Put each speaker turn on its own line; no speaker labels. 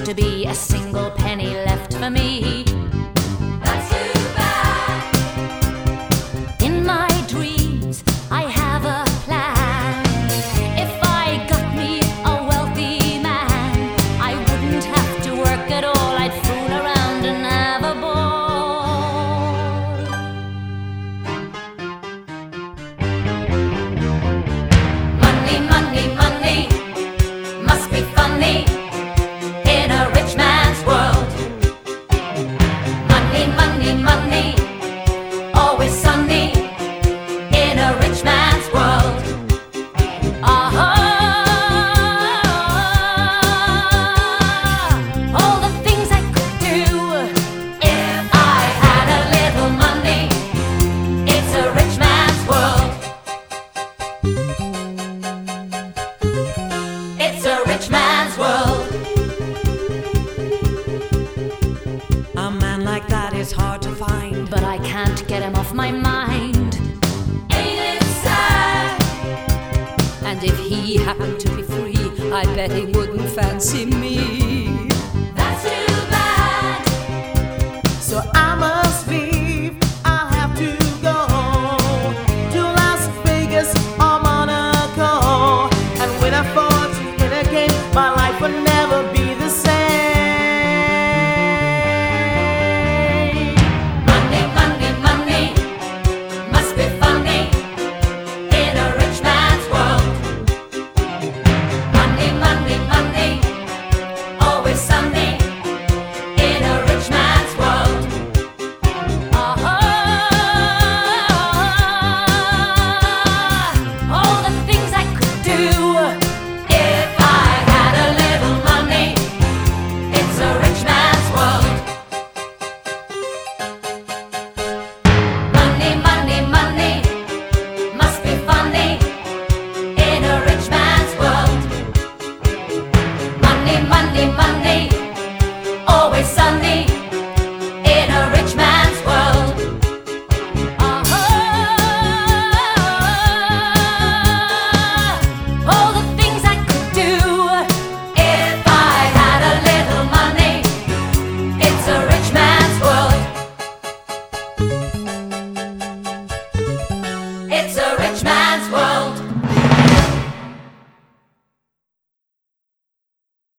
to be a single penny left for me. That's too bad. In my dreams, I have a plan. If I got me a wealthy man, I wouldn't have to work at all. I'd fool around and have a ball. Money, money, money must be funny in a rich man's world. Money, money, money, always sunny in a rich man's world. All the things I could do if I had a little money. It's a rich man's world. It's a rich man's world.
A man like that is hard to find,
But I can't get him off my mind. Ain't it sad?
and if he happened to be free, I bet he wouldn't fancy me.